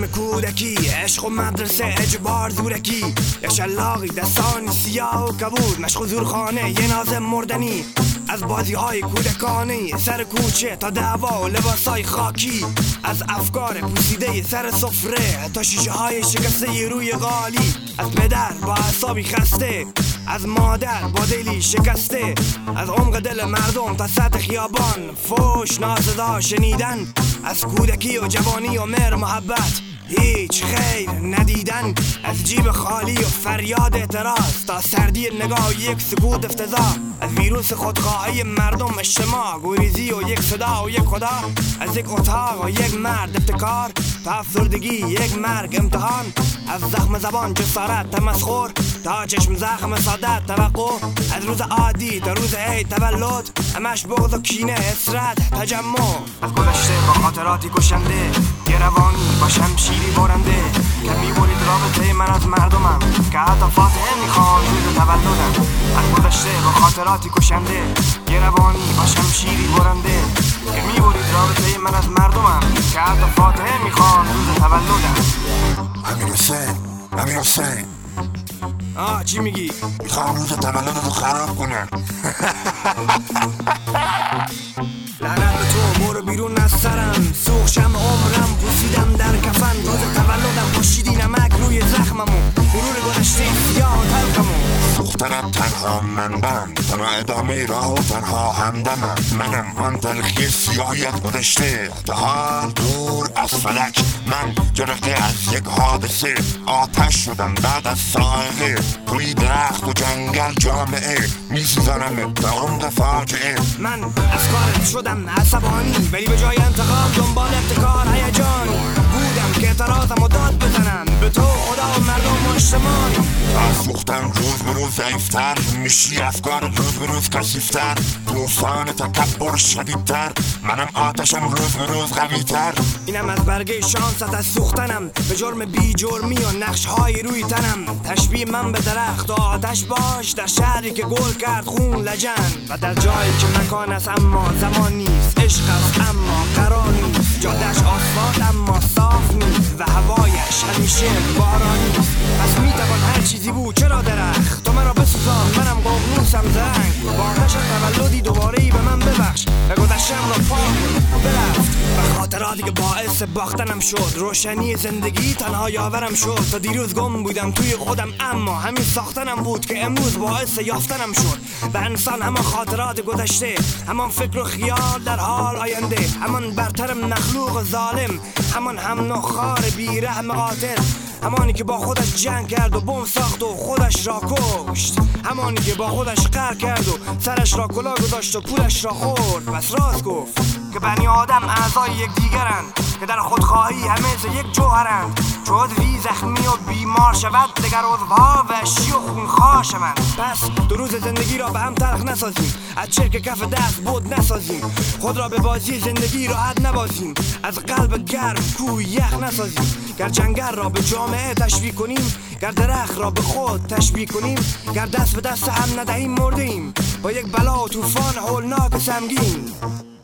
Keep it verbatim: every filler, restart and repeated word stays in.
کودکی، عشق و مدرسه اجبار زورکی، یه شلاقی دستانی سیاه و کبود، مشق و زورخانه یه نازم مردنی، از بازی های کودکانی سر کوچه تا دعوا و لباسای خاکی، از افکار پوسیده سر سفره تا شیشه های شکسته روی قالی، از پدر با اعصابی خسته، از مادر با دلی شکسته، از عمق دل مردم تا سطح خیابان فوش ناسزا شنیدن، از کودکی و جوانی و مهر محبت هیچ خیر ندیدن، از جیب خالی و فریاد اعتراض تا سردی نگاه و یک سکوت افتضاح، از ویروس خودخواهی مردم اجتماع گریزی و یک صدا و یک خدا، از یک اتاق و یک مرد ابتکار تا افسردگی یک مرگ امتحان، از زخم زبان جسارت تمسخر تا چشم زخم سعادت توقع، از روز عادی تا روز عید تولد همش بغض و کینه حسرت تجمع، از گذشته با خاطراتی کشنده یه روانی با شمشیری برنده که میبرید رابطه من از مردمم که حتی فاتحه میخوان روز تولدم، از گذشته با خاطراتی کشنده یه روانی با شمشیری برنده که میبرید رابطه من از مردمم که حتی فاتحه میخوان روز تولدم. امیر حسین امیر حسین آه چی میگی؟ میخوام روز تولدتو خراب کنم. لعنت به تو، برو بیرون از سرم، سوخشم عمرم پوسیدم در کفن، روز تولدم پاشیدی نمک روی زخممو، مرور گذشته سیاه و تلخمو، سوختنم تنها منبم، تنها ادامه راه و تنها همدمم، منم آن تلخی سیاهیت گذشته تا حال دور از فلک، من جرقه از یک حادثه آتش شدم بعد از سائقه، روی درخت و جنگل جامعه میسوزانم به عمق فاجعه، من از کارت شدم عصبانی ولی به جای انتقام دنبال ابتکار هیجانی بودم که اعتراضم و داد بزنم به تو خدا و مردم و اجتماعی، تا سوختم روز به روز ضعیفتر میشی، افکار روز به روز کثیفتر، طوفان تکبر شدیدتر، منم آتشم روز به روز قویتر، اینم از برگه شانست از سوختنم به جرم بی جرمی و نقش های روی تنم، تشبیه من به درخت و آتش باش در شهری که گل کرد خون لجن و در جایی که مکان است اما زمان نیست، عشق است اما قرار نیست، جادش آسفالت اما صاف نیست و هوایش همیشه بارانی است، پس میتوان هر چیزی بود چرا درخت تو مرا بسوزان منم ققنوسم زنگ، با آتش تولدی دوباره ای به من ببخش و گذشتم را پاک برفت و خاطراتی که باعث باختنم شد، روشنی زندگی تنها یاورم شد، تا دیروز گم بودم توی خودم اما همین ساختنم بود که امروز باعث یافتنم شد، و انسان همان خاطرات گذشته، همان فکر و خیال در حال آینده، همان برتر مخلوق ظالم، همان هم نخار بی رحم قاتل، همانی که با خودش جنگ کرد و بم ساخت و خودش را کشت، همانی که با خودش قهر کرد و سرش را کلاه گذاشت و پولش را خورد، پس راست گفت که بنی آدم اعضای یک دیگرند که در خودخواهی همه ز یک جوهرند، چو عضوی زخمی و بیمار شود دگر عضوها وحشی و خونخوار شوند، پس دو روز زندگی را به هم تلخ نسازیم، از چرک کف دست بود نسازیم، خود را به بازی زندگی راحت نبازیم، از قلب گرم کوه یخ نسازیم، گر جنگل را به جامعه تشبیه کنیم، گر درخت را به خود تشبیه کنیم، گر دست به دست هم ندهیم مرده ایم با یک بلا و طوفان هولناک سمگین.